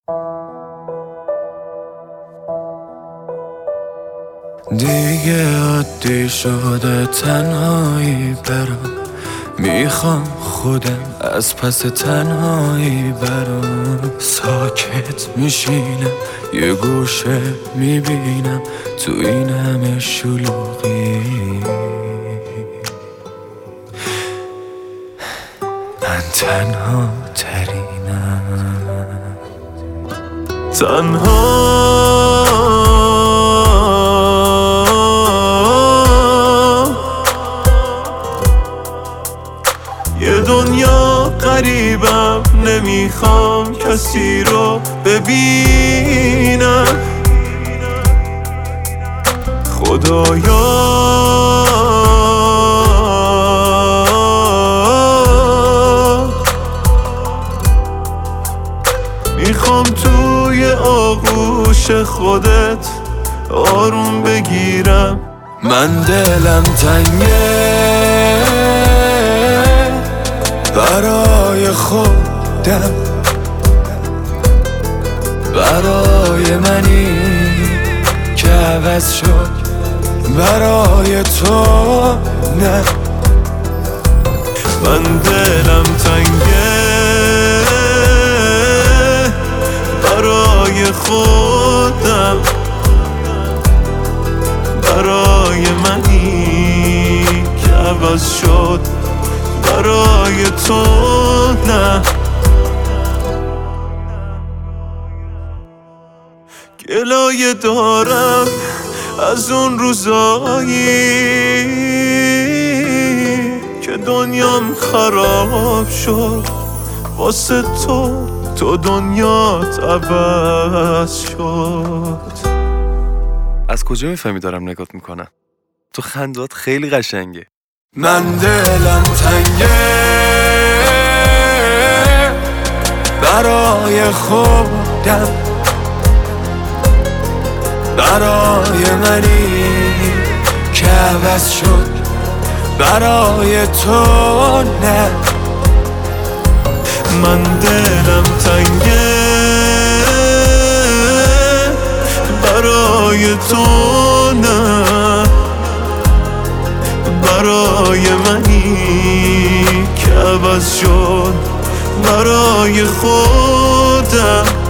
دیگه عادی شده تنهایی برام، میخوام خودم از پس تنهایی برام. ساکت میشینم یه گوشه میبینم تو این همه شلوغی، من تنها ترینم. یه دنیا غریبم، نمیخوام کسی رو ببینم. خدایا میخوام توی آغوش خودت آروم بگیرم. من دلم تنگه برای خودم، برای منی که عوض شد، برای تو نه. من دلم تنگه برای خودم، برای منی که عوض شد، برای تو نه. گلایه دارم از اون روزایی که دنیام خراب شد واسه تو دنیات عوض شد. از کجا میفهمی دارم نگات میکنم؟ تو خندات خیلی قشنگه. من دلم تنگه برای خودم، برای منی که عوض شد، برای تو نه. من دلم تنگه برای تو نه، برای منی که عوض شد، برای خودم.